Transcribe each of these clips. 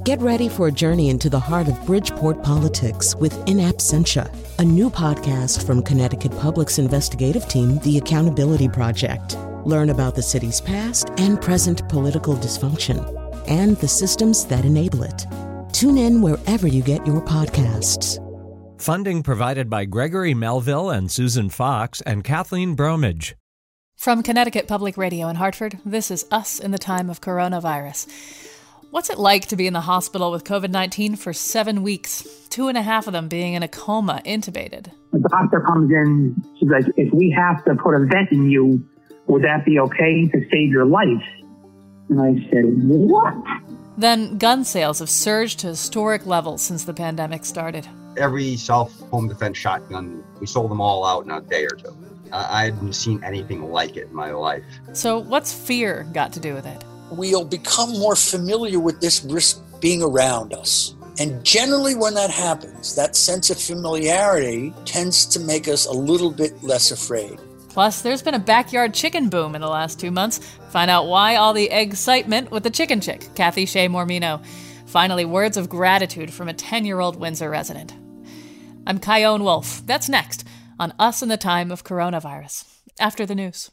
Get ready for a journey into the heart of Bridgeport politics with In Absentia, a new podcast from Connecticut Public's investigative team, The Accountability Project. Learn about the city's past and present political dysfunction and the systems that enable it. Tune in wherever you get your podcasts. Funding provided by Gregory Melville and Susan Fox and Kathleen Bromage. From Connecticut Public Radio in Hartford, this is Us in the Time of Coronavirus. What's it like to be in the hospital with COVID-19 for 7 weeks, 2.5 of them being in a coma, intubated? The doctor comes in, she's like, if we have to put a vent in you, would that be okay to save your life? And I said, what? Then gun sales have surged to historic levels since the pandemic started. Every self-home defense shotgun, we sold them all out in a day or two. I hadn't seen anything like it in my life. So what's fear got to do with it? We'll become more familiar with this risk being around us. And generally when that happens, that sense of familiarity tends to make us a little bit less afraid. Plus, there's been a backyard chicken boom in the last 2 months. Find out why all the excitement with the chicken chick, Kathy Shea Mormino. Finally, words of gratitude from a 10-year-old Windsor resident. I'm Kyone Wolf. That's next on Us in the Time of Coronavirus, after the news.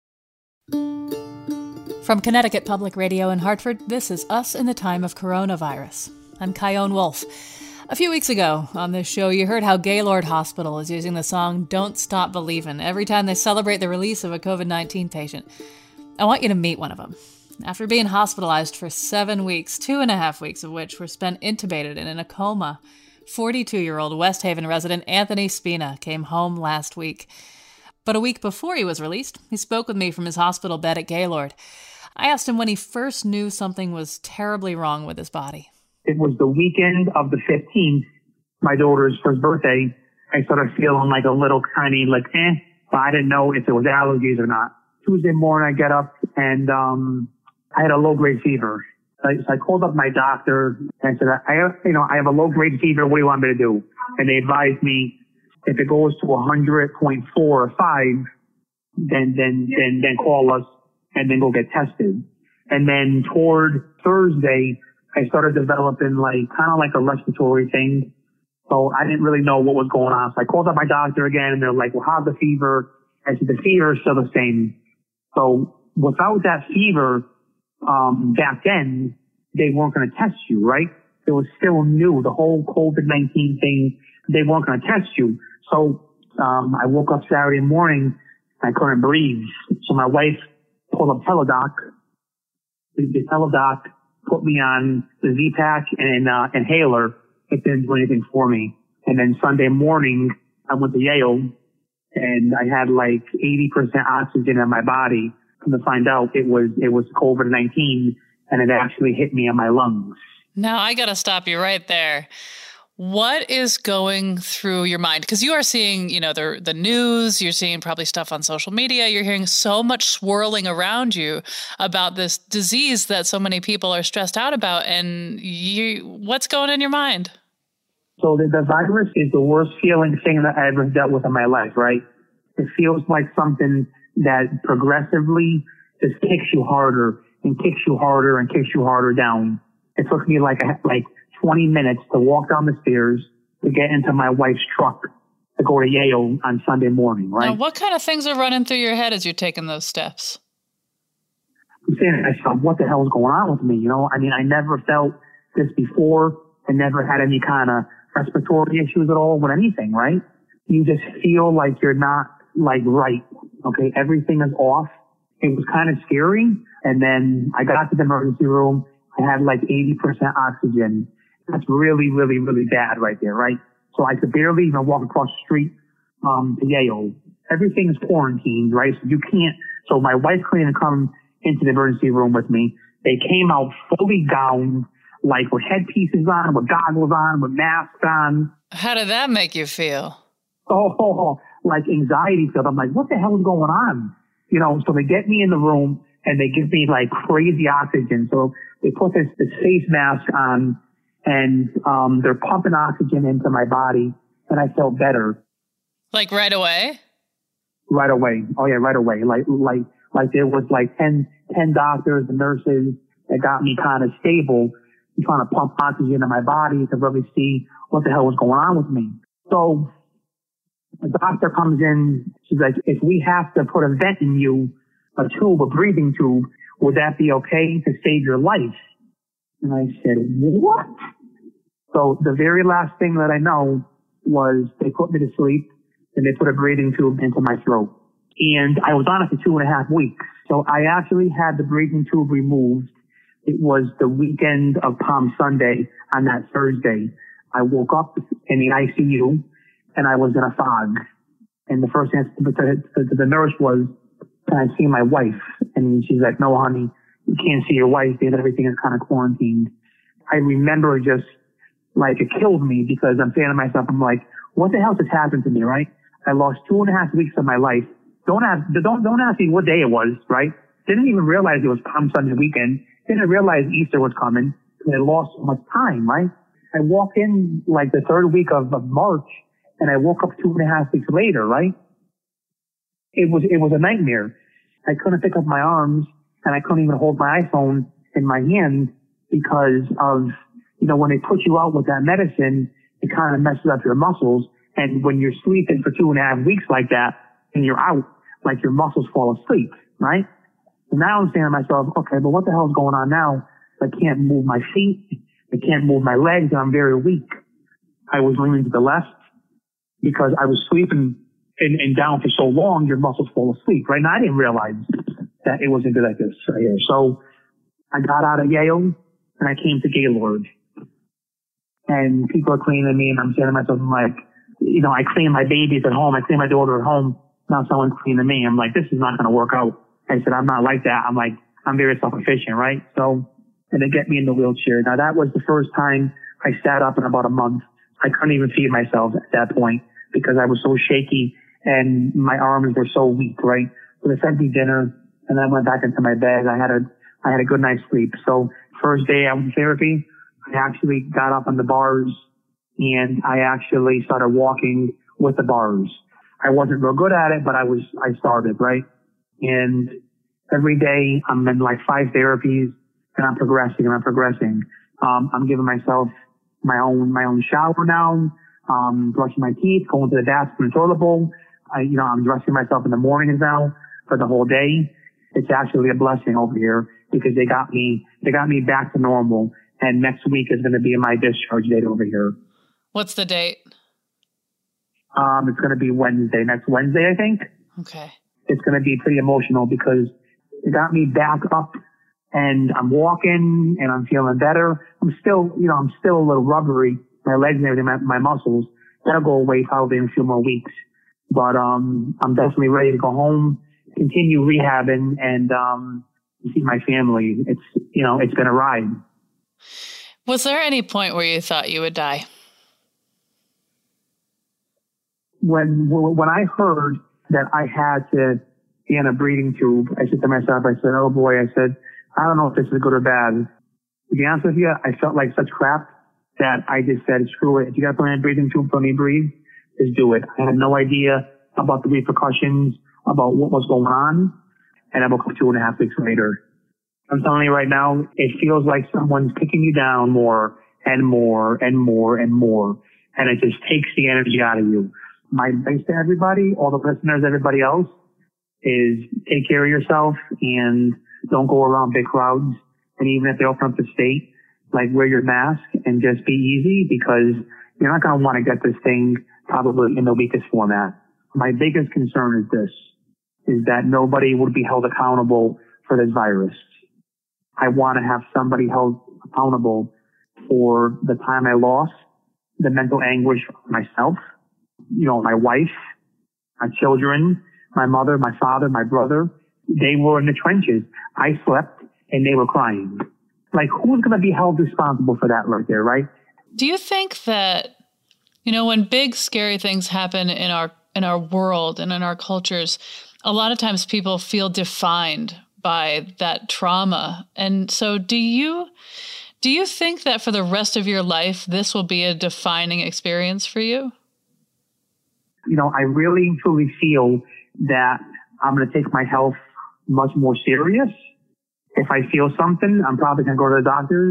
From Connecticut Public Radio in Hartford, this is Us in the Time of Coronavirus. I'm Kyone Wolf. A few weeks ago on this show, you heard how Gaylord Hospital is using the song Don't Stop Believin' every time they celebrate the release of a COVID-19 patient. I want you to meet one of them. After being hospitalized for 7 weeks, 2.5 weeks of which were spent intubated and in a coma, 42-year-old West Haven resident Anthony Spina came home last week. But a week before he was released, he spoke with me from his hospital bed at Gaylord. I asked him when he first knew something was terribly wrong with his body. It was the weekend of the 15th, my daughter's first birthday. I started feeling like a little tiny, but I didn't know if it was allergies or not. Tuesday morning, I get up and I had a low-grade fever. So I called up my doctor and said, I have a low-grade fever. What do you want me to do? And they advised me if it goes to 100.4 or 5, then call us and then go get tested. And then toward Thursday, I started developing kind of like a respiratory thing. So I didn't really know what was going on. So I called up my doctor again and they're like, well, how's the fever? I said, the fever is still the same. So without that fever, back then, they weren't going to test you, right? It was still new, the whole COVID-19 thing. They weren't going to test you. So I woke up Saturday morning, I couldn't breathe. So my wife pulled up Teladoc. The Teladoc put me on the Z-Pack and inhaler. It didn't do anything for me. And then Sunday morning, I went to Yale and I had 80% oxygen in my body. Come to find out it was COVID-19 and it actually hit me in my lungs. Now, I got to stop you right there. What is going through your mind? Because you are seeing, the news, you're seeing probably stuff on social media, you're hearing so much swirling around you about this disease that so many people are stressed out about. And what's going in your mind? So the virus is the worst feeling thing that I ever dealt with in my life, right? It feels like something that progressively just kicks you harder and kicks you harder and kicks you harder down. It took me like 20 minutes to walk down the stairs to get into my wife's truck to go to Yale on Sunday morning, right? Now, what kind of things are running through your head as you're taking those steps? I'm saying to myself, what the hell is going on with me? I never felt this before. I never had any kind of respiratory issues at all with anything, right? You just feel like you're not right. Okay. Everything is off. It was kind of scary. And then I got to the emergency room. I had 80% oxygen. That's really, really, really bad right there, right? So I could barely even walk across the street to Yale. Everything's quarantined, right? So you can't. So my wife couldn't even come into the emergency room with me. They came out fully gowned, with headpieces on, with goggles on, with masks on. How did that make you feel? Anxiety filled. I'm like, what the hell is going on? So they get me in the room and they give me crazy oxygen. So they put this face mask on and they're pumping oxygen into my body and I felt better. Right away? Right away. Oh yeah, right away. There was 10 doctors and nurses that got me kind of stable. trying to pump oxygen into my body to really see what the hell was going on with me. So the doctor comes in. She's like, if we have to put a vent in you, a breathing tube, would that be okay to save your life? And I said, what? So the very last thing that I know was they put me to sleep and they put a breathing tube into my throat. And I was on it for 2.5 weeks. So I actually had the breathing tube removed. It was the weekend of Palm Sunday on that Thursday. I woke up in the ICU and I was in a fog. And the first answer to the nurse was, can I see my wife? And she's like, no, honey, you can't see your wife because everything is kind of quarantined. I remember just like it killed me because I'm saying to myself, I'm like, what the hell just happened to me, right? I lost 2.5 weeks of my life. Don't ask me what day it was, right? Didn't even realize it was Palm Sunday weekend. Didn't realize Easter was coming. And I lost so much time, right? I walk in like the third week of March and I woke up 2.5 weeks later, right? It was a nightmare. I couldn't pick up my arms and I couldn't even hold my iPhone in my hand because of, when they put you out with that medicine, it kind of messes up your muscles. And when you're sleeping for 2.5 weeks like that and you're out, like your muscles fall asleep, right? So now I'm saying to myself, okay, but what the hell is going on now? I can't move my feet. I can't move my legs. And I'm very weak. I was leaning to the left because I was sleeping and down for so long, your muscles fall asleep, right? Now I didn't realize that it was going to be like this right here. So I got out of Yale and I came to Gaylord. And people are cleaning me and I'm saying to myself, I'm like, I clean my babies at home. I clean my daughter at home. Now someone's cleaning me. I'm like, this is not going to work out. I said, I'm not like that. I'm like, I'm very self-efficient, right? So, and they get me in the wheelchair. Now that was the first time I sat up in about a month. I couldn't even feed myself at that point because I was so shaky and my arms were so weak, right? So they sent me dinner and then I went back into my bed. I had a good night's sleep. So first day I was in therapy, I actually got up on the bars and I actually started walking with the bars. I wasn't real good at it, but I started, right? And every day I'm in like 5 therapies and I'm progressing. I'm giving myself my own shower now, brushing my teeth, going to the bathroom and toilet bowl. I'm dressing myself in the mornings now for the whole day. It's actually a blessing over here because they got me back to normal. And next week is going to be my discharge date over here. What's the date? It's going to be next Wednesday, I think. Okay. It's going to be pretty emotional because it got me back up and I'm walking and I'm feeling better. I'm still a little rubbery. My legs and everything, my muscles, that'll go away probably in a few more weeks. But, I'm definitely ready to go home, continue rehabbing and, see my family. It's been a ride. Was there any point where you thought you would die? When I heard that I had to be in a breathing tube, I said to myself, oh boy, I don't know if this is good or bad. To be honest with you, I felt like such crap that I just said, screw it. If you got to put in a breathing tube for me to breathe, just do it. I had no idea about the repercussions, about what was going on. And I woke up 2.5 weeks later. I'm telling you right now, it feels like someone's kicking you down more and more and more and more. And it just takes the energy out of you. My advice to everybody, all the listeners, everybody else, is take care of yourself and don't go around big crowds. And even if they open up the state, like wear your mask and just be easy because you're not going to want to get this thing probably in the weakest format. My biggest concern is this, is that nobody would be held accountable for this virus. I want to have somebody held accountable for the time I lost, the mental anguish of myself, my wife, my children, my mother, my father, my brother. They were in the trenches. I slept and they were crying. Like, who's going to be held responsible for that right there, right? Do you think that, when big, scary things happen in our world and in our cultures, a lot of times people feel defined by that trauma. And so do you think that for the rest of your life, this will be a defining experience for you? I really truly feel that I'm going to take my health much more serious. If I feel something, I'm probably going to go to the doctors.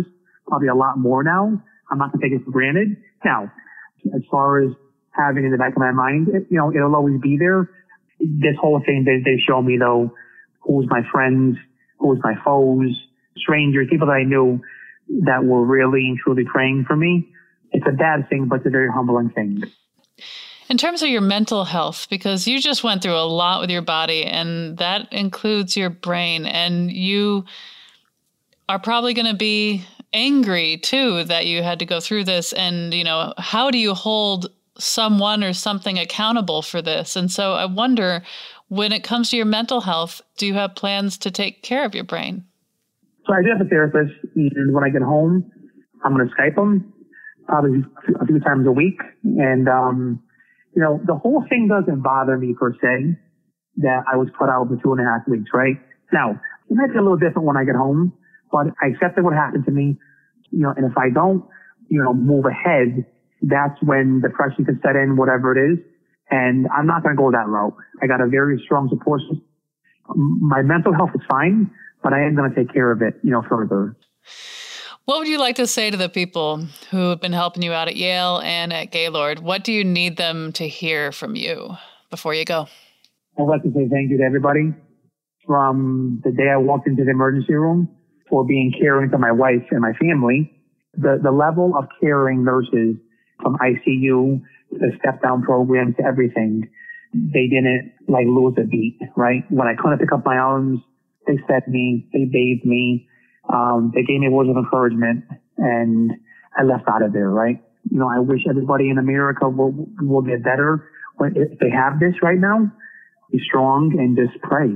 probably a lot more now. I'm not going to take it for granted. Now, as far as having it in the back of my mind, it'll always be there. This whole thing, they show me, though, who's my friends, who's my foes, strangers, people that I knew that were really and truly praying for me. It's a bad thing, but it's a very humbling thing. In terms of your mental health, because you just went through a lot with your body, and that includes your brain, and you are probably going to be angry too that you had to go through this. And, how do you hold someone or something accountable for this? And so I wonder, when it comes to your mental health, do you have plans to take care of your brain? So I do have a therapist, and when I get home, I'm going to Skype him probably a few times a week. And, the whole thing doesn't bother me per se that I was put out for 2.5 weeks, right? Now, it might be a little different when I get home, but I accepted what happened to me, and if I don't, move ahead, that's when depression can set in, whatever it is. And I'm not going to go that route. I got a very strong support system. My mental health is fine, but I am going to take care of it, further. What would you like to say to the people who have been helping you out at Yale and at Gaylord? What do you need them to hear from you before you go? I'd like to say thank you to everybody from the day I walked into the emergency room for being caring to my wife and my family. The level of caring nurses from ICU, the step-down program to everything, they didn't lose a beat, right? When I couldn't pick up my arms, they fed me, they bathed me. They gave me words of encouragement, and I left out of there, right? I wish everybody in America will get better. If they have this right now, be strong and just pray.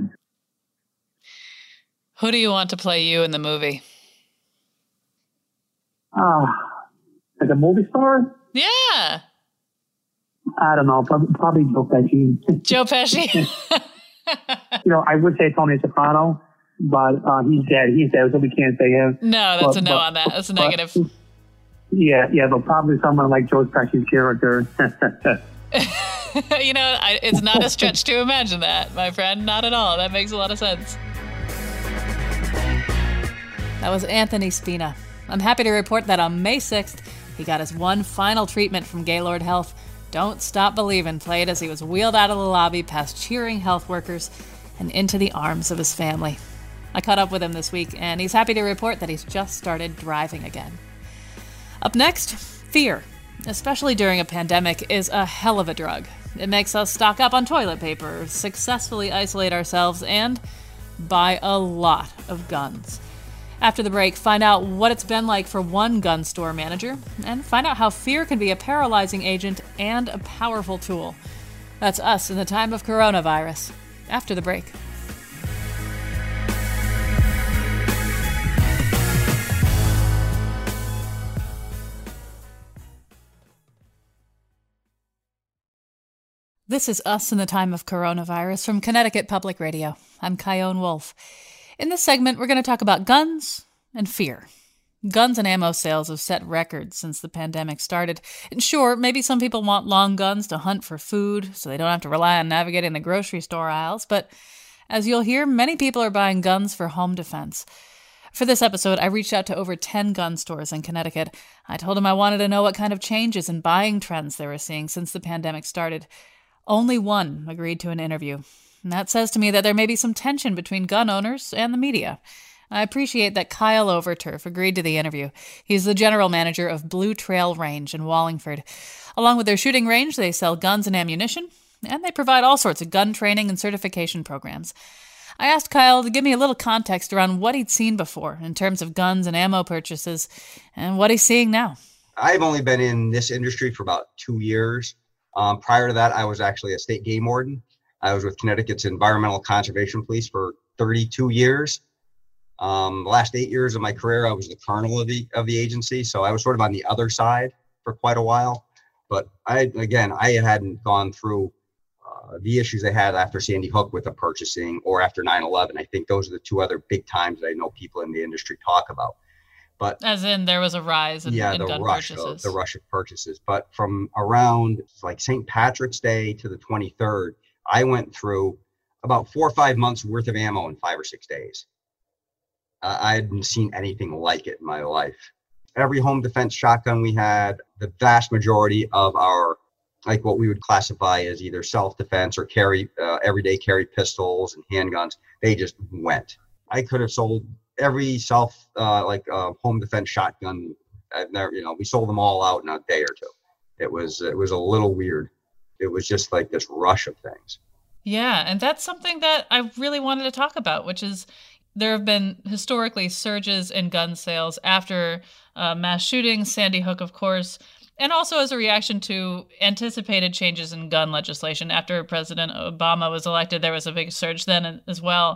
Who do you want to play you in the movie? Like a movie star? Yeah. I don't know. Probably Joe Pesci. Joe Pesci? I would say Tony Soprano. But he's dead. He's dead, so we can't say him. No, that's a no on that. That's a negative. Yeah, but probably someone like Joe Pesci's character. It's not a stretch to imagine that, my friend. Not at all. That makes a lot of sense. That was Anthony Spina. I'm happy to report that on May 6th, he got his one final treatment from Gaylord Health. Don't Stop Believin' played as he was wheeled out of the lobby past cheering health workers and into the arms of his family. I caught up with him this week, and he's happy to report that he's just started driving again. Up next, fear, especially during a pandemic, is a hell of a drug. It makes us stock up on toilet paper, successfully isolate ourselves, and buy a lot of guns. After the break, find out what it's been like for one gun store manager, and find out how fear can be a paralyzing agent and a powerful tool. That's us in the time of coronavirus. After the break. This is Us in the Time of Coronavirus from Connecticut Public Radio. I'm Kyone Wolf. In this segment, we're going to talk about guns and fear. Guns and ammo sales have set records since the pandemic started. And sure, maybe some people want long guns to hunt for food, so they don't have to rely on navigating the grocery store aisles, but as you'll hear, many people are buying guns for home defense. For this episode, I reached out to over 10 gun stores in Connecticut. I told them I wanted to know what kind of changes in buying trends they were seeing since the pandemic started. Only one agreed to an interview. And that says to me that there may be some tension between gun owners and the media. I appreciate that Kyle Overturf agreed to the interview. He's the general manager of Blue Trail Range in Wallingford. Along with their shooting range, they sell guns and ammunition, and they provide all sorts of gun training and certification programs. I asked Kyle to give me a little context around what he'd seen before in terms of guns and ammo purchases and what he's seeing now. I've only been in this industry for about 2 years. Prior to that, I was actually a state game warden. I was with Connecticut's Environmental Conservation Police for 32 years. The last 8 years of my career, I was the colonel of the agency. So I was sort of on the other side for quite a while. But I hadn't gone through the issues they had after Sandy Hook with the purchasing or after 9/11. I think those are the two other big times that I know people in the industry talk about. But as in there was a rise in gun purchases. The rush of purchases. But from around like St. Patrick's Day to the 23rd, I went through about 4 or 5 months worth of ammo in 5 or 6 days. I hadn't seen anything like it in my life. every home defense shotgun we had, the vast majority of our, like what we would classify as either self-defense or everyday carry pistols and handguns, they just went. I could have sold every home defense shotgun. I've never, we sold them all out in a day or two. It was a little weird. It was just like this rush of things. Yeah, and that's something that I really wanted to talk about, which is there have been historically surges in gun sales after mass shootings, Sandy Hook, of course, and also as a reaction to anticipated changes in gun legislation. After President Obama was elected, there was a big surge then as well.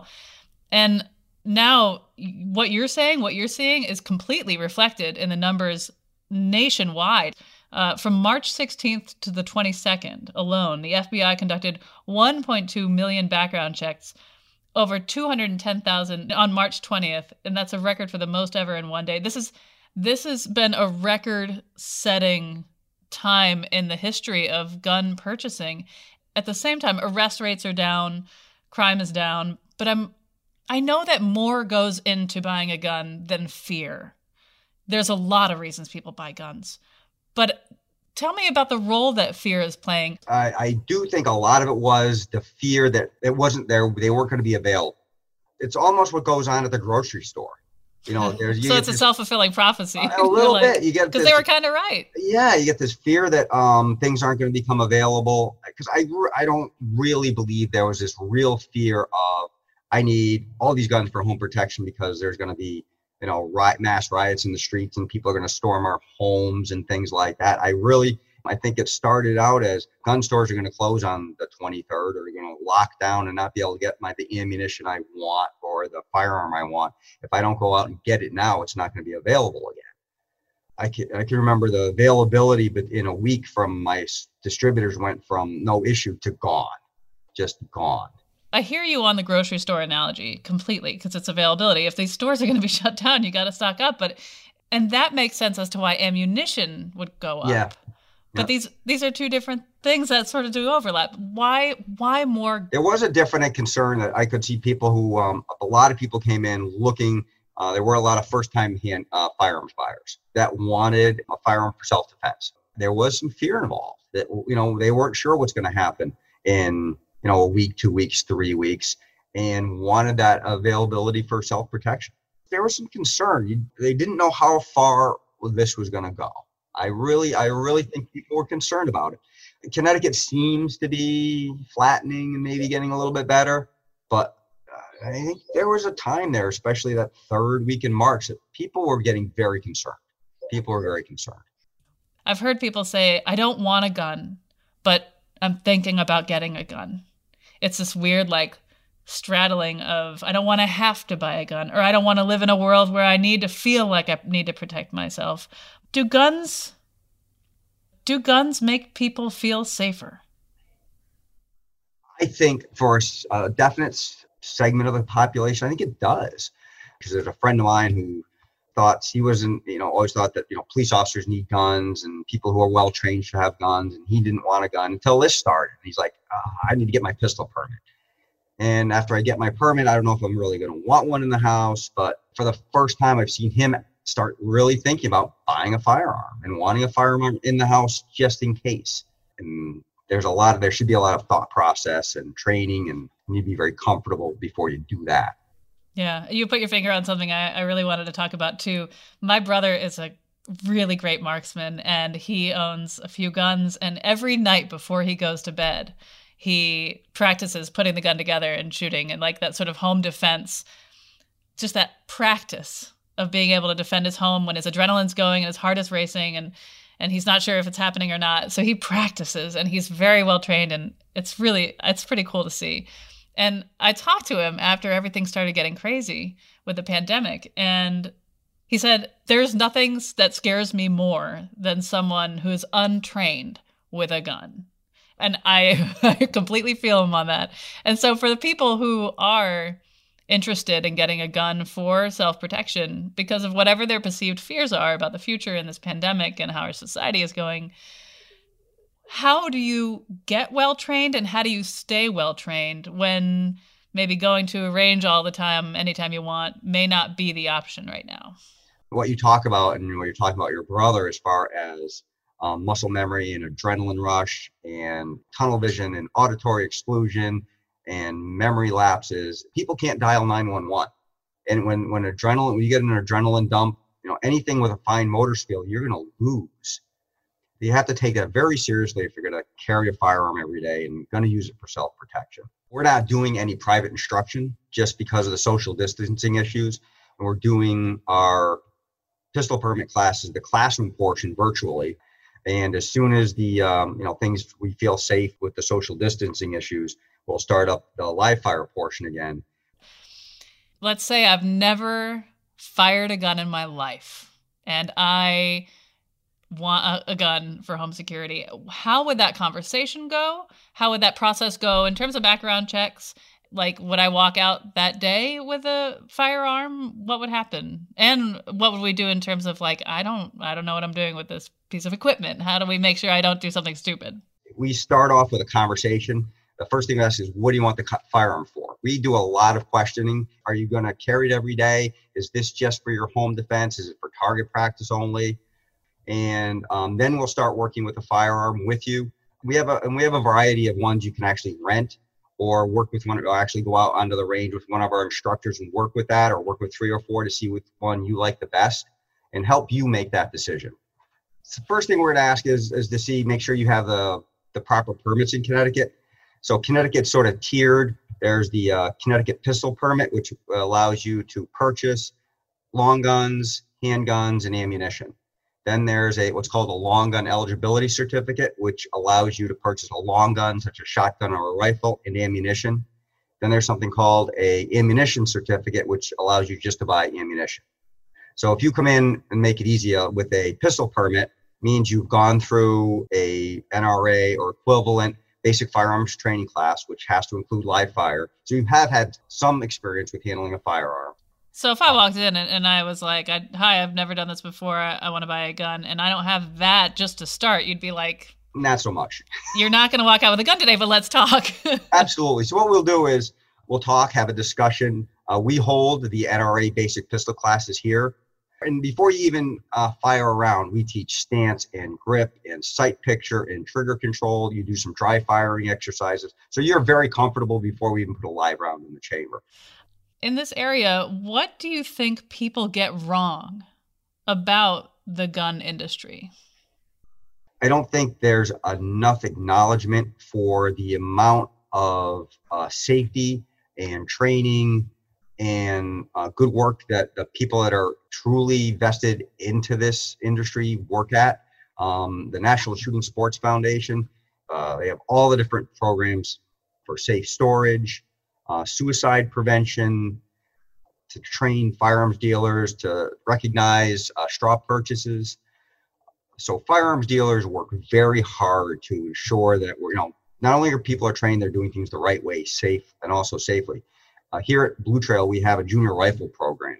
And now what you're seeing is completely reflected in the numbers nationwide. From March 16th to the 22nd alone, the FBI conducted 1.2 million background checks, over 210,000 on March 20th, and that's a record for the most ever in one day. This has been a record-setting time in the history of gun purchasing. At the same time, arrest rates are down, crime is down, but I know that more goes into buying a gun than fear. There's a lot of reasons people buy guns. But tell me about the role that fear is playing. I do think a lot of it was the fear that it wasn't there. They weren't going to be available. It's almost what goes on at the grocery store. So it's a self-fulfilling prophecy. A little bit. You get, because they were kind of right. Yeah, you get this fear that things aren't going to become available. Because I don't really believe there was this real fear of, I need all these guns for home protection because there's going to be mass riots in the streets and people are going to storm our homes and things like that. I think it started out as gun stores are going to close on the 23rd, or they're going to lock down and not be able to get the ammunition I want or the firearm I want. If I don't go out and get it now, it's not going to be available again. I can remember the availability, but in a week from my distributors went from no issue to gone, just gone. I hear you on the grocery store analogy completely, because it's availability. If these stores are going to be shut down, you got to stock up. And that makes sense as to why ammunition would go up. Yeah. But these are two different things that sort of do overlap. Why more? There was a different concern that I could see people who, a lot of people came in looking. There were a lot of first-time firearms buyers that wanted a firearm for self-defense. There was some fear involved that, they weren't sure what's going to happen in a week, 2 weeks, 3 weeks, and wanted that availability for self-protection. There was some concern. They didn't know how far this was going to go. I really think people were concerned about it. Connecticut seems to be flattening and maybe getting a little bit better, but I think there was a time there, especially that third week in March, that people were getting very concerned. People were very concerned. I've heard people say, I don't want a gun, but I'm thinking about getting a gun. It's this weird, straddling of, I don't want to have to buy a gun, or I don't want to live in a world where I need to feel like I need to protect myself. Do guns make people feel safer? I think for a definite segment of the population, I think it does. Because there's a friend of mine who always thought that, police officers need guns and people who are well trained should have guns. And he didn't want a gun until this started. He's like, I need to get my pistol permit. And after I get my permit, I don't know if I'm really going to want one in the house. But for the first time, I've seen him start really thinking about buying a firearm and wanting a firearm in the house just in case. And there should be a lot of thought process and training, and you need to be very comfortable before you do that. Yeah, you put your finger on something I really wanted to talk about too. My brother is a really great marksman, and he owns a few guns, and every night before he goes to bed, he practices putting the gun together and shooting, and that sort of home defense, just that practice of being able to defend his home when his adrenaline's going and his heart is racing and he's not sure if it's happening or not. So he practices, and he's very well trained, and it's pretty cool to see. And I talked to him after everything started getting crazy with the pandemic, and he said, there's nothing that scares me more than someone who is untrained with a gun. And I completely feel him on that. And so for the people who are interested in getting a gun for self-protection because of whatever their perceived fears are about the future in this pandemic and how our society is going, how do you get well-trained and how do you stay well-trained when maybe going to a range all the time, anytime you want, may not be the option right now? What you talk about and what you're talking about your brother as far as muscle memory and adrenaline rush and tunnel vision and auditory exclusion and memory lapses, people can't dial 911. And when you get an adrenaline dump, anything with a fine motor skill, you're going to lose. You have to take that very seriously if you're going to carry a firearm every day and going to use it for self-protection. We're not doing any private instruction just because of the social distancing issues. And we're doing our pistol permit classes, the classroom portion, virtually. And as soon as the things we feel safe with the social distancing issues, we'll start up the live fire portion again. Let's say I've never fired a gun in my life and I want a gun for home security. How would that conversation go? How would that process go in terms of background checks? Like, would I walk out that day with a firearm? What would happen? And what would we do in terms of like, I don't know what I'm doing with this piece of equipment. How do we make sure I don't do something stupid? We start off with a conversation. The first thing we ask is, what do you want the firearm for? We do a lot of questioning. Are you going to carry it every day? Is this just for your home defense? Is it for target practice only? And then we'll start working with the firearm with you. We have a variety of ones you can actually rent or work with one, or actually go out onto the range with one of our instructors and work with that, or work with 3 or 4 to see which one you like the best and help you make that decision. So the first thing we're going to ask is to make sure you have the proper permits in Connecticut. So Connecticut's sort of tiered. There's the Connecticut pistol permit, which allows you to purchase long guns, handguns, and ammunition. Then there's what's called a long gun eligibility certificate, which allows you to purchase a long gun, such as a shotgun or a rifle, and ammunition. Then there's something called a ammunition certificate, which allows you just to buy ammunition. So if you come in and make it easier with a pistol permit, means you've gone through a NRA or equivalent basic firearms training class, which has to include live fire. So you have had some experience with handling a firearm. So if I walked in and I was like, hi, I've never done this before, I want to buy a gun, and I don't have that just to start, you'd be like... Not so much. You're not going to walk out with a gun today, but let's talk. Absolutely. So what we'll do is we'll talk, have a discussion. We hold the NRA basic pistol classes here. And before you even fire a round, we teach stance and grip and sight picture and trigger control. You do some dry firing exercises. So you're very comfortable before we even put a live round in the chamber. In this area, what do you think people get wrong about the gun industry? I don't think there's enough acknowledgement for the amount of safety and training and good work that the people that are truly vested into this industry work at. The National Shooting Sports Foundation, they have all the different programs for safe storage, suicide prevention, to train firearms dealers to recognize straw purchases. So firearms dealers work very hard to ensure that not only are people trained, they're doing things the right way, safe and also safely. Here at Blue Trail, we have a junior rifle program.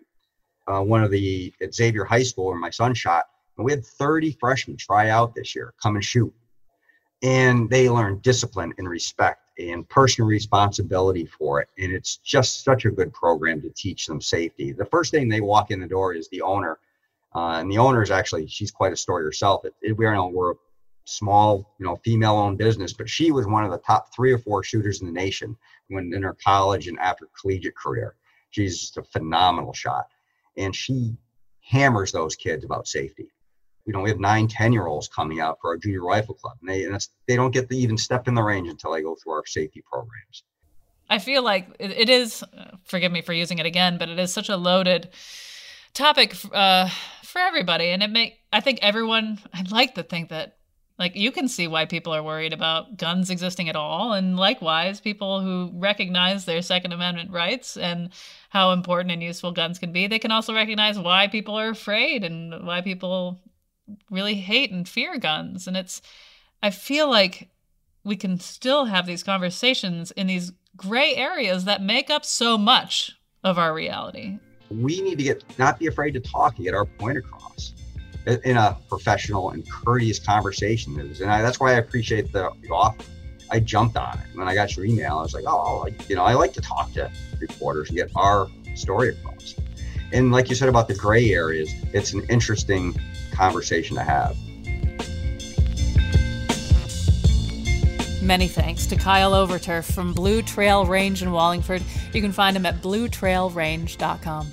At Xavier High School, where my son shot, and we had 30 freshmen try out this year, come and shoot. And they learn discipline and respect and personal responsibility for it. And it's just such a good program to teach them safety. The first thing they walk in the door is the owner. And the owner is she's quite a story herself. We're a small, female-owned business, but she was one of the top 3 or 4 shooters in the nation when in her college and after collegiate career. She's just a phenomenal shot. And she hammers those kids about safety. We have 9, 10-year-olds coming out for our junior rifle club, and they don't get to even step in the range until they go through our safety programs. I feel like it is, forgive me for using it again, but it is such a loaded topic for everybody. And I think everyone, I'd like to think that, you can see why people are worried about guns existing at all. And likewise, people who recognize their Second Amendment rights and how important and useful guns can be, they can also recognize why people are afraid and why people really hate and fear guns. And I feel like we can still have these conversations in these gray areas that make up so much of our reality. We need to not be afraid to talk and get our point across in a professional and courteous conversation. And that's why I appreciate the offer. I jumped on it. When I got your email, I was like, I like to talk to reporters and get our story across. And like you said about the gray areas, it's an interesting conversation to have. Many thanks to Kyle Overturf from Blue Trail Range in Wallingford. You can find him at bluetrailrange.com.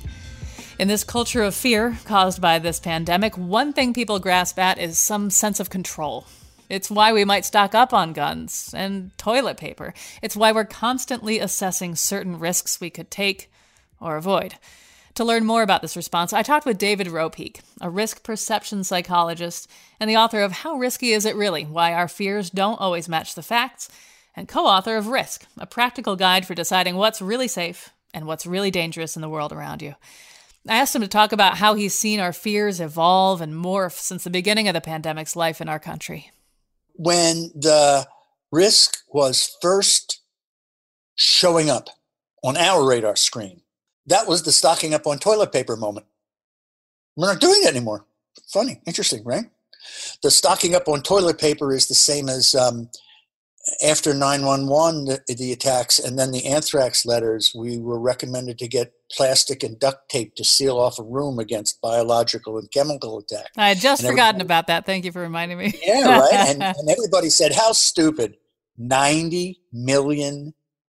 In this culture of fear caused by this pandemic, one thing people grasp at is some sense of control. It's why we might stock up on guns and toilet paper. It's why we're constantly assessing certain risks we could take or avoid. To learn more about this response, I talked with David Ropeek, a risk perception psychologist and the author of How Risky Is It Really? Why Our Fears Don't Always Match the Facts, and co-author of Risk, a practical guide for deciding what's really safe and what's really dangerous in the world around you. I asked him to talk about how he's seen our fears evolve and morph since the beginning of the pandemic's life in our country. When the risk was first showing up on our radar screen, that was the stocking up on toilet paper moment. We're not doing that anymore. Funny, interesting, right? The stocking up on toilet paper is the same as after 9/11, the attacks, and then the anthrax letters. We were recommended to get plastic and duct tape to seal off a room against biological and chemical attack. I had just forgotten about that. Thank you for reminding me. Yeah, right? And everybody said, how stupid. 90 million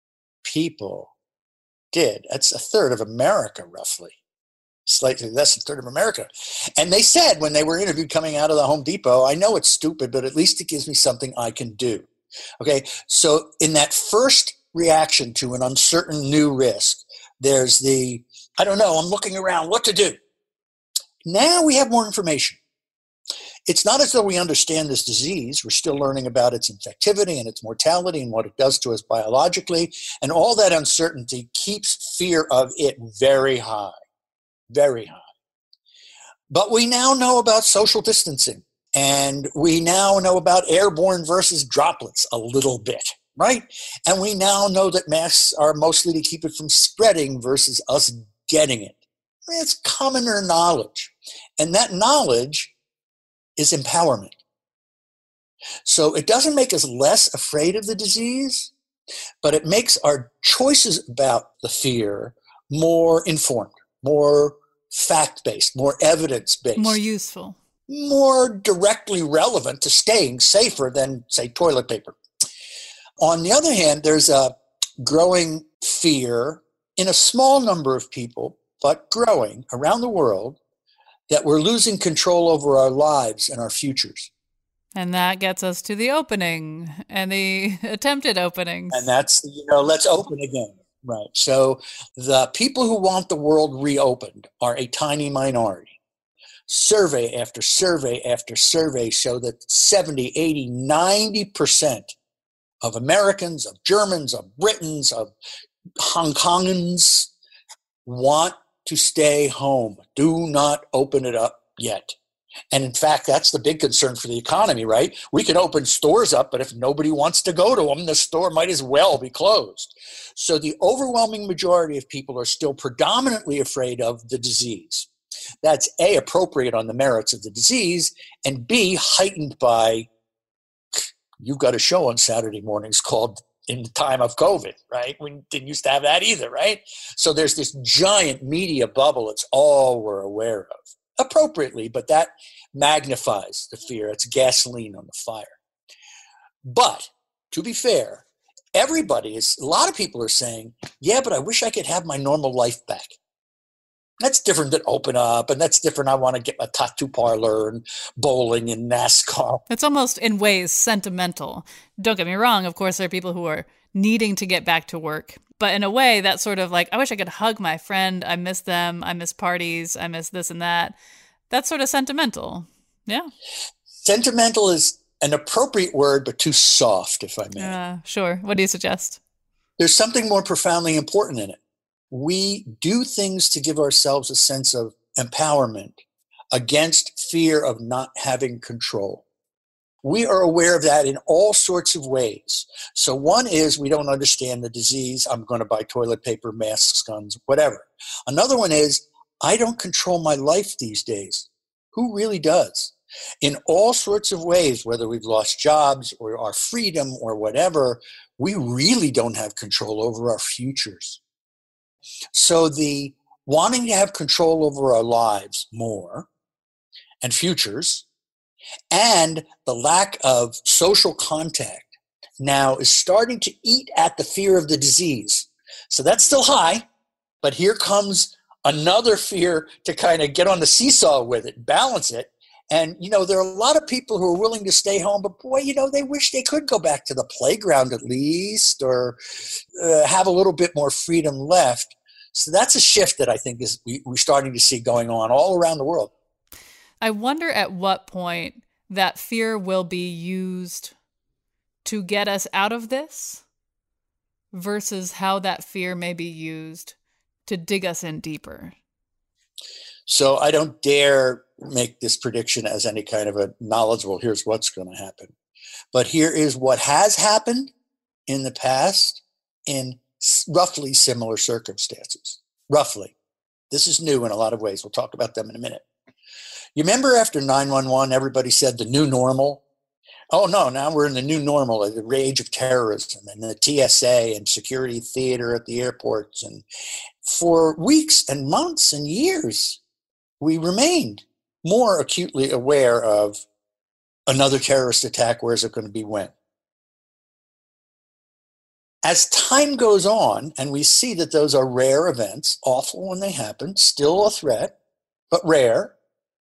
people did. That's a third of America, roughly. Slightly less than a third of America. And they said when they were interviewed coming out of the Home Depot, I know it's stupid, but at least it gives me something I can do. Okay, so in that first reaction to an uncertain new risk, there's the, I don't know, I'm looking around, what to do. Now we have more information. It's not as though we understand this disease. We're still learning about its infectivity and its mortality and what it does to us biologically. And all that uncertainty keeps fear of it very high, very high. But we now know about social distancing. And we now know about airborne versus droplets a little bit, right? And we now know that masks are mostly to keep it from spreading versus us getting it. I mean, it's commoner knowledge. And that knowledge is empowerment. So it doesn't make us less afraid of the disease, but it makes our choices about the fear more informed, more fact-based, more evidence-based. More useful. More directly relevant to staying safer than, say, toilet paper. On the other hand, there's a growing fear in a small number of people, but growing around the world, that we're losing control over our lives and our futures. And that gets us to the opening and the attempted openings. And that's, let's open again. Right. So the people who want the world reopened are a tiny minority. Survey after survey after survey show that 70, 80, 90% of Americans, of Germans, of Britons, of Hong Kongans want to stay home. Do not open it up yet. And in fact, that's the big concern for the economy, right? We can open stores up, but if nobody wants to go to them, the store might as well be closed. So the overwhelming majority of people are still predominantly afraid of the disease. That's A, appropriate on the merits of the disease, and B, heightened by, you've got a show on Saturday mornings called In the Time of COVID, right? We didn't used to have that either, right? So there's this giant media bubble. It's all we're aware of. Appropriately, but that magnifies the fear. It's gasoline on the fire. But to be fair, a lot of people are saying, yeah, but I wish I could have my normal life back. That's different than open up, and that's different. I want to get a tattoo parlor and bowling and NASCAR. It's almost in ways sentimental. Don't get me wrong. Of course, there are people who are needing to get back to work. But in a way, that's sort of like, I wish I could hug my friend. I miss them. I miss parties. I miss this and that. That's sort of sentimental. Yeah. Sentimental is an appropriate word, but too soft, if I may. Sure. What do you suggest? There's something more profoundly important in it. We do things to give ourselves a sense of empowerment against fear of not having control. We are aware of that in all sorts of ways. So one is we don't understand the disease. I'm going to buy toilet paper, masks, guns, whatever. Another one is I don't control my life these days. Who really does? In all sorts of ways, whether we've lost jobs or our freedom or whatever, we really don't have control over our futures. So the wanting to have control over our lives more and futures, and the lack of social contact now is starting to eat at the fear of the disease. So that's still high, but here comes another fear to kind of get on the seesaw with it, balance it. And, there are a lot of people who are willing to stay home, but boy, they wish they could go back to the playground at least, or have a little bit more freedom left. So that's a shift that I think we're starting to see going on all around the world. I wonder at what point that fear will be used to get us out of this versus how that fear may be used to dig us in deeper. So I don't dare make this prediction as any kind of a knowledgeable, here's what's going to happen. But here is what has happened in the past in roughly similar circumstances. Roughly. This is new in a lot of ways. We'll talk about them in a minute. You remember after 9/11, everybody said the new normal? Oh, no, now we're in the new normal, the rage of terrorism and the TSA and security theater at the airports. And for weeks and months and years, we remained more acutely aware of another terrorist attack. Where is it going to be when? As time goes on, and we see that those are rare events, awful when they happen, still a threat, but rare,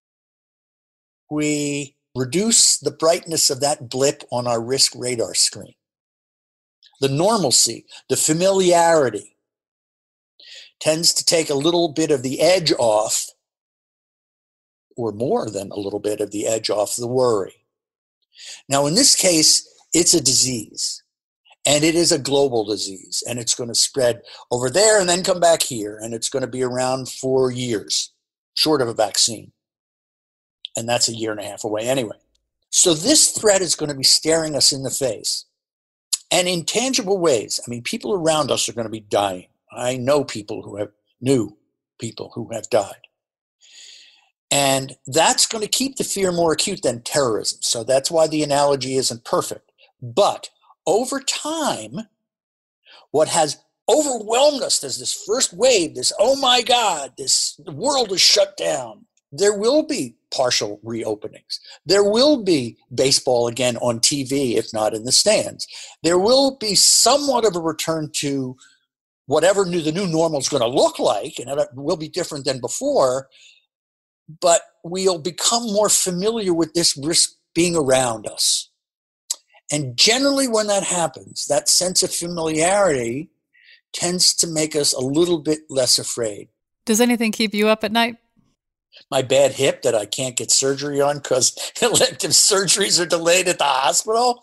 we reduce the brightness of that blip on our risk radar screen. The normalcy, the familiarity tends to take a little bit of the edge off, or more than a little bit of the edge off the worry. Now, in this case, it's a disease, and it is a global disease, and it's going to spread over there and then come back here, and it's going to be around for years, short of a vaccine. And that's a year and a half away anyway. So this threat is going to be staring us in the face. And in tangible ways, people around us are going to be dying. I know people who have died. And that's going to keep the fear more acute than terrorism. So that's why the analogy isn't perfect. But over time, what has overwhelmed us as this first wave, this, oh my God, the world is shut down. There will be partial reopenings. There will be baseball again on TV, if not in the stands. There will be somewhat of a return to whatever the new normal is going to look like, and it will be different than before, but we'll become more familiar with this risk being around us. And generally when that happens, that sense of familiarity tends to make us a little bit less afraid. Does anything keep you up at night? My bad hip that I can't get surgery on because elective surgeries are delayed at the hospital.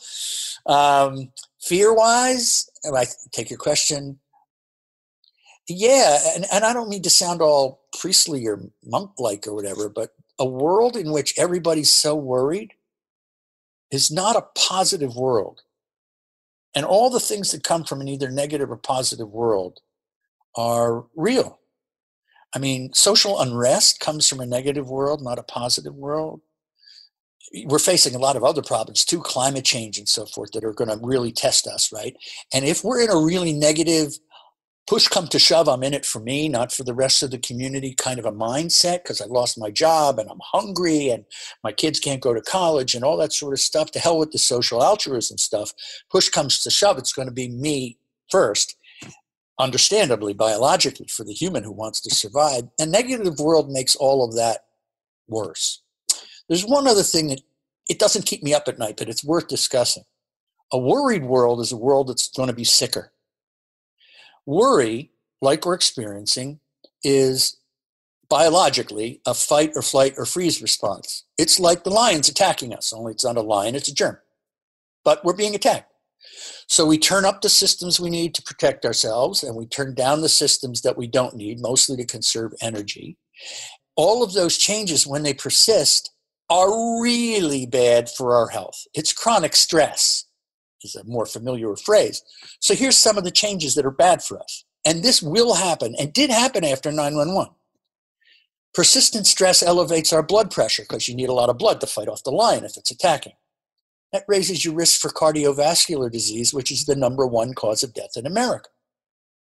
Fear-wise, if I take your question, yeah, and I don't mean to sound all priestly or monk-like or whatever, but a world in which everybody's so worried is not a positive world. And all the things that come from an either negative or positive world are real. Social unrest comes from a negative world, not a positive world. We're facing a lot of other problems too, climate change and so forth, that are going to really test us, right? And if we're in a really negative, push come to shove, I'm in it for me, not for the rest of the community kind of a mindset, because I lost my job and I'm hungry and my kids can't go to college and all that sort of stuff, to hell with the social altruism stuff. Push comes to shove, it's going to be me first. Understandably, biologically, for the human who wants to survive. A negative world makes all of that worse. There's one other thing that it doesn't keep me up at night, but it's worth discussing. A worried world is a world that's going to be sicker. Worry, like we're experiencing, is biologically a fight or flight or freeze response. It's like the lion's attacking us, only it's not a lion, it's a germ. But we're being attacked. So we turn up the systems we need to protect ourselves, and we turn down the systems that we don't need, mostly to conserve energy. All of those changes, when they persist, are really bad for our health. It's chronic stress, is a more familiar phrase. So here's some of the changes that are bad for us. And this will happen, and did happen after 9/11. Persistent stress elevates our blood pressure because you need a lot of blood to fight off the lion if it's attacking. That raises your risk for cardiovascular disease, which is the #1 cause of death in America.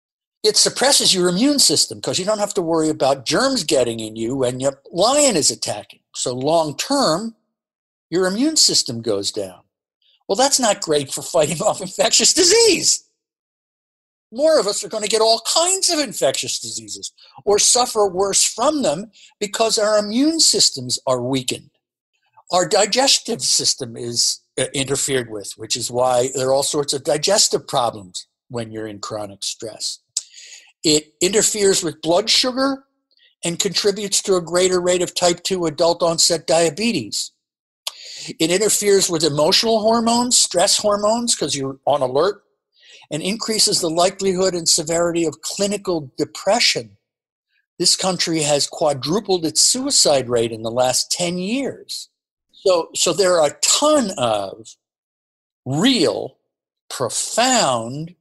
it suppresses your immune system because you don't have to worry about germs getting in you when your lion is attacking. So long term, your immune system goes down. Well, that's not great for fighting off infectious disease. More of us are going to get all kinds of infectious diseases or suffer worse from them because our immune systems are weakened. Our digestive system is interfered with, which is why there are all sorts of digestive problems when you're in chronic stress. It interferes with blood sugar and contributes to a greater rate of type 2 adult onset diabetes. It interferes with emotional hormones, stress hormones, because you're on alert, and increases the likelihood and severity of clinical depression. This country has quadrupled its suicide rate in the last 10 years. So there are a ton of real, profound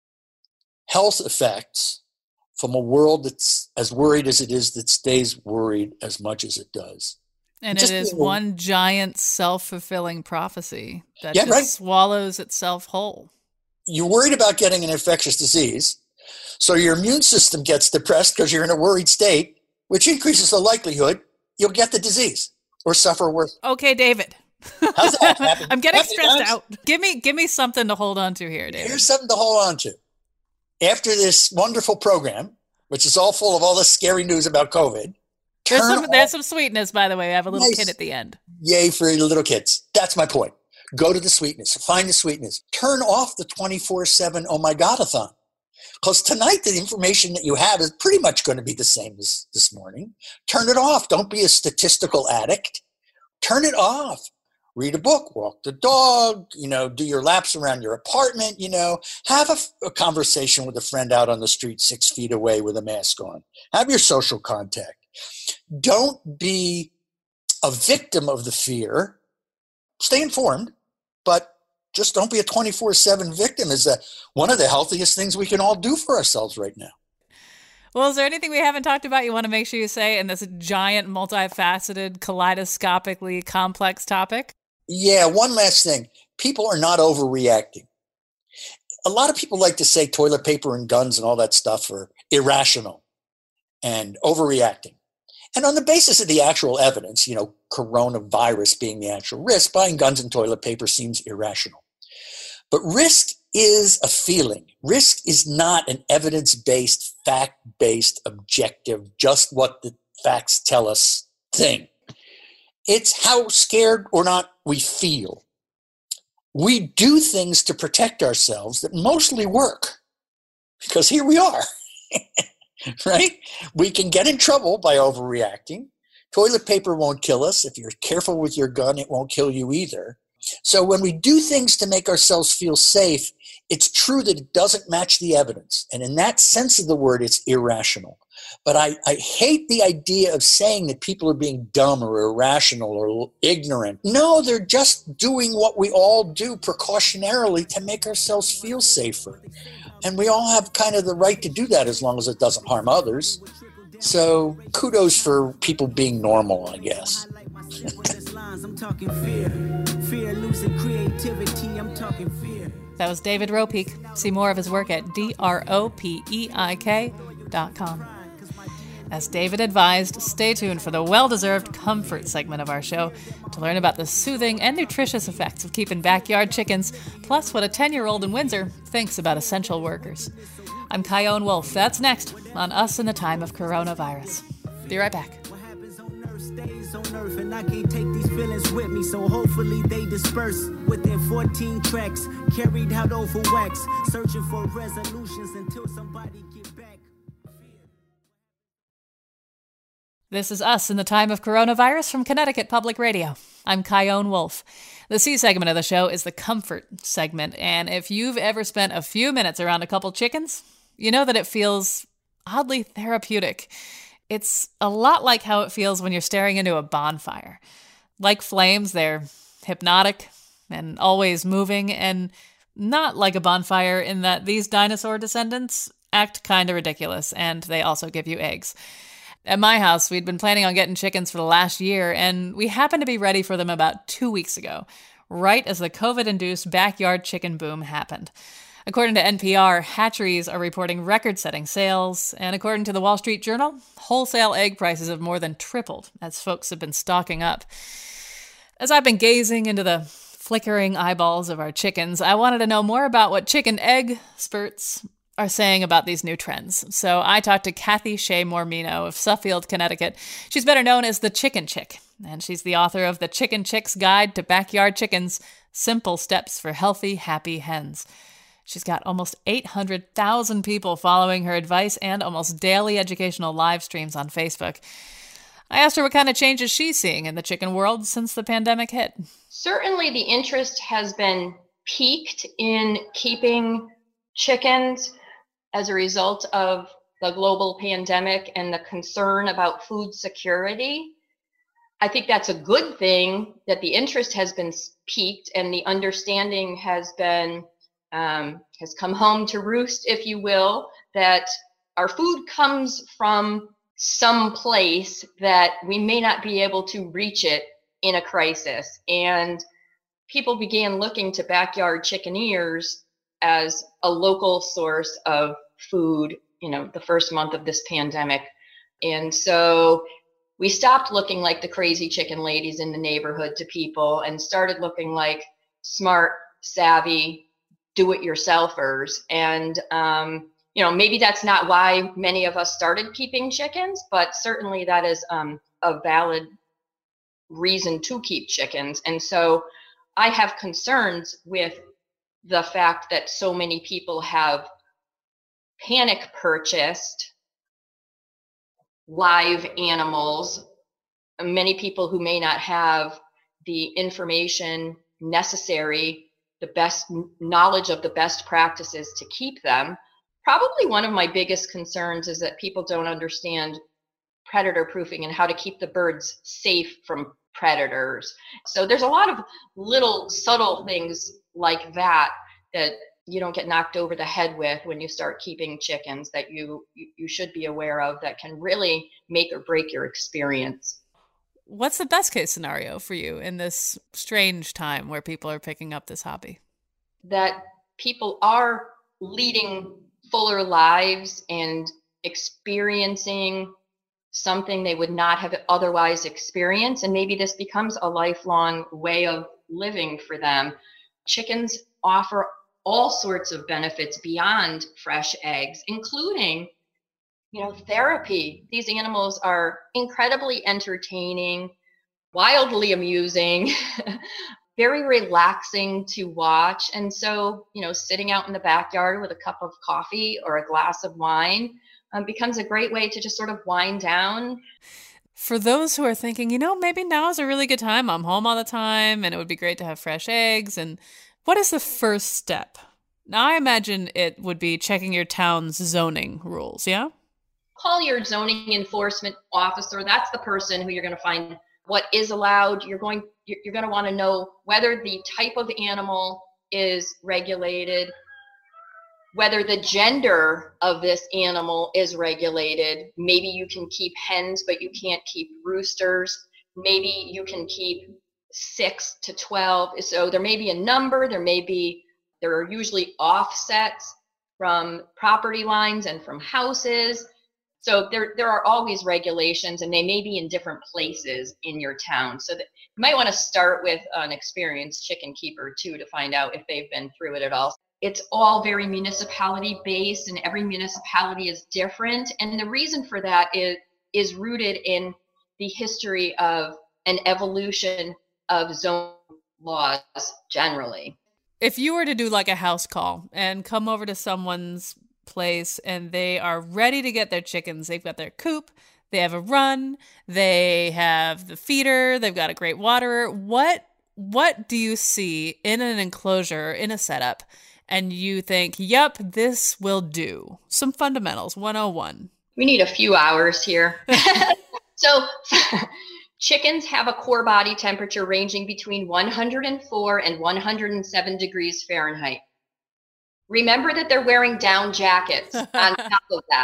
health effects from a world that's as worried as it is that stays worried as much as it does. And just, it is one giant self-fulfilling prophecy that right. swallows itself whole. You're worried about getting an infectious disease, so your immune system gets depressed because you're in a worried state, which increases the likelihood you'll get the disease or suffer worse. Okay, David. How's that? I'm getting stressed out. Give me something to hold on to here, David. Here's something to hold on to. After this wonderful program, which is all full of all this scary news about COVID, there's some sweetness, by the way. I have a little kid at the end. Yay for little kids. That's my point. Go to the sweetness. Find the sweetness. Turn off the 24/7 oh my God-a-thon. Because tonight the information that you have is pretty much going to be the same as this morning. Turn it off. Don't be a statistical addict. Turn it off. Read a book, walk the dog, do your laps around your apartment, have a conversation with a friend out on the street 6 feet away with a mask on. Have your social contact. Don't be a victim of the fear. Stay informed, but just don't be a 24/7 victim is one of the healthiest things we can all do for ourselves right now. Well, is there anything we haven't talked about you want to make sure you say in this giant, multifaceted, kaleidoscopically complex topic? Yeah, one last thing. People are not overreacting. A lot of people like to say toilet paper and guns and all that stuff are irrational and overreacting. And on the basis of the actual evidence, coronavirus being the actual risk, buying guns and toilet paper seems irrational. But risk is a feeling. Risk is not an evidence-based, fact-based, objective, just what the facts tell us thing. It's how scared or not we feel. We do things to protect ourselves that mostly work because here we are, right? We can get in trouble by overreacting. Toilet paper won't kill us. If you're careful with your gun, it won't kill you either. So when we do things to make ourselves feel safe, it's true that it doesn't match the evidence. And in that sense of the word, it's irrational. But I hate the idea of saying that people are being dumb or irrational or ignorant. No, they're just doing what we all do precautionarily to make ourselves feel safer. And we all have kind of the right to do that as long as it doesn't harm others. So kudos for people being normal, I guess. That was David Ropeik. See more of his work at dropeik.com. As David advised, stay tuned for the well-deserved comfort segment of our show to learn about the soothing and nutritious effects of keeping backyard chickens, plus what a 10-year-old in Windsor thinks about essential workers. I'm Chion Wolf. That's next on Us in the Time of Coronavirus. Be right back. On earth, and I can't take these feelings with me, so hopefully they disperse within 14 tracks, carried out over wax, searching for resolutions until somebody get back. This is Us in the Time of Coronavirus from Connecticut Public Radio. I'm Chion Wolf. The C segment of the show is the comfort segment, and if you've ever spent a few minutes around a couple chickens, you know that it feels oddly therapeutic. It's a lot like how it feels when you're staring into a bonfire. Like flames, they're hypnotic and always moving, and not like a bonfire in that these dinosaur descendants act kind of ridiculous, and they also give you eggs. At my house, we'd been planning on getting chickens for the last year, and we happened to be ready for them about 2 weeks ago, right as the COVID-induced backyard chicken boom happened. According to NPR, hatcheries are reporting record-setting sales, and according to the Wall Street Journal, wholesale egg prices have more than tripled as folks have been stocking up. As I've been gazing into the flickering eyeballs of our chickens, I wanted to know more about what chicken egg experts are saying about these new trends. So I talked to Kathy Shea Mormino of Suffield, Connecticut. She's better known as the Chicken Chick, and she's the author of The Chicken Chick's Guide to Backyard Chickens: Simple Steps for Healthy, Happy Hens. She's got almost 800,000 people following her advice and almost daily educational live streams on Facebook. I asked her what kind of changes she's seeing in the chicken world since the pandemic hit. Certainly the interest has been peaked in keeping chickens as a result of the global pandemic and the concern about food security. I think that's a good thing that the interest has been peaked and the understanding has been has come home to roost, if you will, that our food comes from some place that we may not be able to reach it in a crisis. And people began looking to backyard chickeneers as a local source of food, the first month of this pandemic. And so we stopped looking like the crazy chicken ladies in the neighborhood to people and started looking like smart, savvy, do-it-yourselfers. And, maybe that's not why many of us started keeping chickens, but certainly that is a valid reason to keep chickens. And so I have concerns with the fact that so many people have panic purchased live animals, many people who may not have the information necessary, the best knowledge of the best practices to keep them. Probably one of my biggest concerns is that people don't understand predator proofing and how to keep the birds safe from predators. So there's a lot of little subtle things like that you don't get knocked over the head with when you start keeping chickens that you should be aware of that can really make or break your experience. What's the best case scenario for you in this strange time where people are picking up this hobby? That people are leading fuller lives and experiencing something they would not have otherwise experienced. And maybe this becomes a lifelong way of living for them. Chickens offer all sorts of benefits beyond fresh eggs, including therapy. These animals are incredibly entertaining, wildly amusing, very relaxing to watch. And so, sitting out in the backyard with a cup of coffee or a glass of wine becomes a great way to just sort of wind down. For those who are thinking, maybe now is a really good time. I'm home all the time and it would be great to have fresh eggs. And what is the first step? Now, I imagine it would be checking your town's zoning rules, yeah? Call your zoning enforcement officer. That's the person who you're going to find what is allowed. You're going to want to know whether the type of animal is regulated, whether the gender of this animal is regulated. Maybe you can keep hens, but you can't keep roosters. Maybe you can keep 6 to 12. So there may be a number, there are usually offsets from property lines and from houses. So there are always regulations, and they may be in different places in your town. So that you might want to start with an experienced chicken keeper too to find out if they've been through it at all. It's all very municipality based, and every municipality is different. And the reason for that is rooted in the history of an evolution of zone laws generally. If you were to do like a house call and come over to someone's place and they are ready to get their chickens, they've got their coop, they have a run, they have the feeder, they've got a great waterer. What do you see in an enclosure, in a setup, and you think, yep, this will do? Some fundamentals, 101. We need a few hours here. So chickens have a core body temperature ranging between 104 and 107 degrees Fahrenheit. Remember that they're wearing down jackets on top of that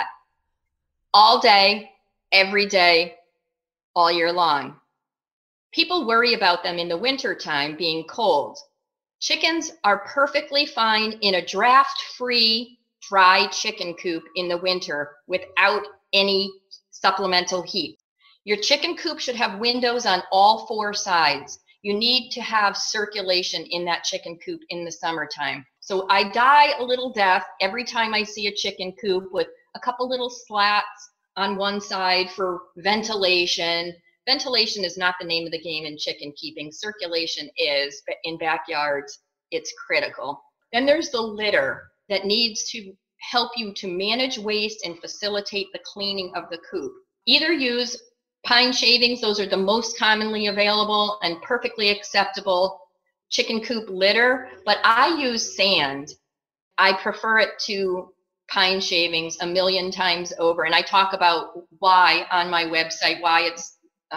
all day, every day, all year long. People worry about them in the wintertime being cold. Chickens are perfectly fine in a draft-free, dry chicken coop in the winter without any supplemental heat. Your chicken coop should have windows on all 4 sides. You need to have circulation in that chicken coop in the summertime. So I die a little death every time I see a chicken coop with a couple little slats on one side for ventilation. Ventilation is not the name of the game in chicken keeping. Circulation is, but in backyards, it's critical. Then there's the litter that needs to help you to manage waste and facilitate the cleaning of the coop. Either use pine shavings, those are the most commonly available and perfectly acceptable chicken coop litter, but I use sand. I prefer it to pine shavings a million times over, and I talk about why on my website, why it's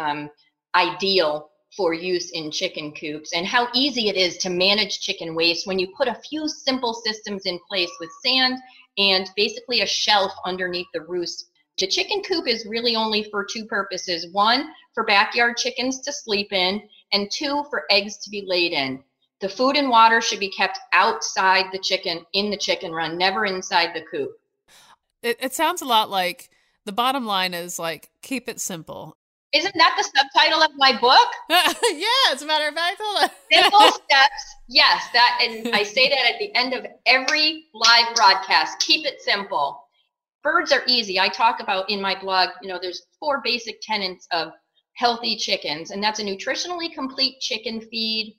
ideal for use in chicken coops and how easy it is to manage chicken waste when you put a few simple systems in place with sand and basically a shelf underneath the roost. The chicken coop is really only for 2 purposes. 1, for backyard chickens to sleep in, and 2, for eggs to be laid in. The food and water should be kept outside the chicken, in the chicken run, never inside the coop. It sounds a lot like the bottom line is like, keep it simple. Isn't that the subtitle of my book? Yeah, as a matter of fact. Simple steps. Yes, that, and I say that at the end of every live broadcast. Keep it simple. Birds are easy. I talk about in my blog, there's 4 basic tenets of healthy chickens, and that's a nutritionally complete chicken feed,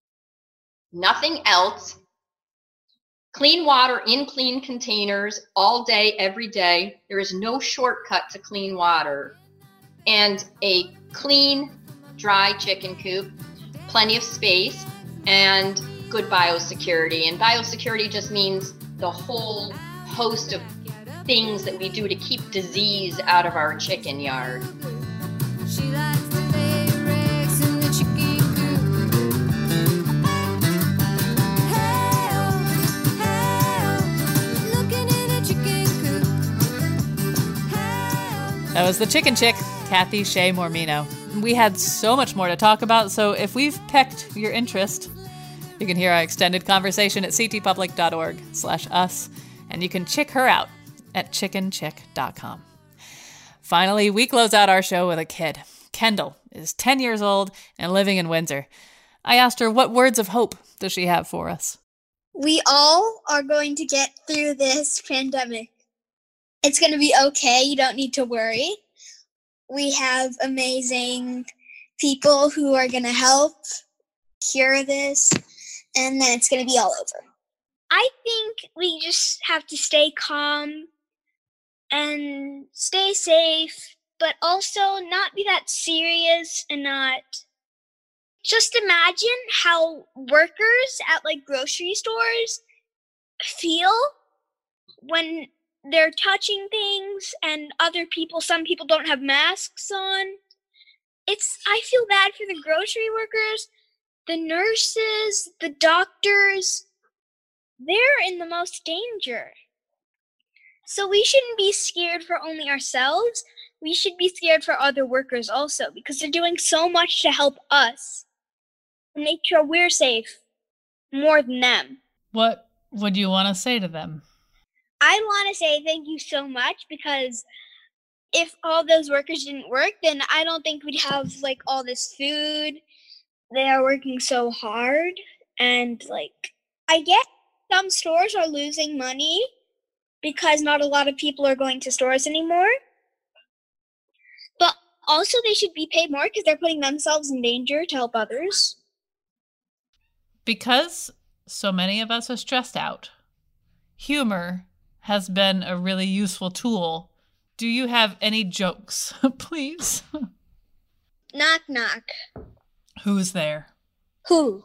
nothing else, clean water in clean containers all day, every day. There is no shortcut to clean water. And a clean, dry chicken coop, plenty of space, and good biosecurity. And biosecurity just means the whole host of things that we do to keep disease out of our chicken yard. She likes to lay eggs in the chicken coop. Hey, looking in a chicken coop. That was the Chicken Chick, Kathy Shea Mormino. We had so much more to talk about, so if we've piqued your interest, you can hear our extended conversation at ctpublic.org/us, and you can check her out at chickenchick.com. Finally, we close out our show with a kid. Kendall is 10 years old and living in Windsor. I asked her what words of hope does she have for us. We all are going to get through this pandemic. It's going to be okay. You don't need to worry. We have amazing people who are going to help cure this, and then it's going to be all over. I think we just have to stay calm and stay safe, but also not be that serious and not... Just imagine how workers at grocery stores feel when they're touching things and some people don't have masks on. I feel bad for the grocery workers, the nurses, the doctors. They're in the most danger. So we shouldn't be scared for only ourselves. We should be scared for other workers also, because they're doing so much to help us. Make sure we're safe more than them. What would you want to say to them? I want to say thank you so much, because if all those workers didn't work, then I don't think we'd have all this food. They are working so hard, and I guess some stores are losing money because not a lot of people are going to stores anymore. But also they should be paid more because they're putting themselves in danger to help others. Because so many of us are stressed out, humor has been a really useful tool. Do you have any jokes, please? Knock, knock. Who's there? Who?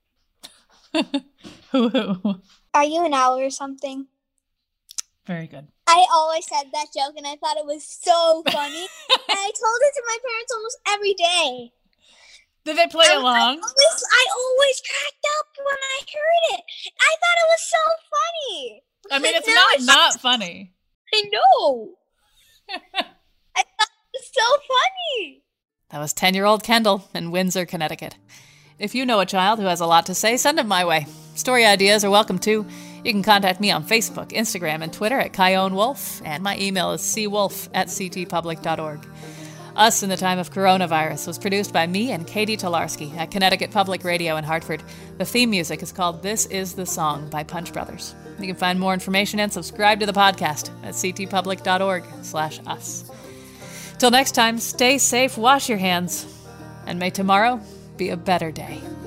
Who? Are you an owl or something? Very good. I always said that joke, and I thought it was so funny. And I told it to my parents almost every day. Did they play along? I always cracked up when I heard it. I thought it was so funny. I mean, it's not funny. I know. I thought it was so funny. That was 10-year-old Kendall in Windsor, Connecticut. If you know a child who has a lot to say, send them my way. Story ideas are welcome too. You can contact me on Facebook, Instagram, and Twitter at Kyone Wolf, and my email is cwolf@ctpublic.org. Us in the Time of Coronavirus was produced by me and Katie Tolarski at Connecticut Public Radio in Hartford. The theme music is called This Is the Song by Punch Brothers. You can find more information and subscribe to the podcast at ctpublic.org/us. Till next time, stay safe, wash your hands, and may tomorrow be a better day.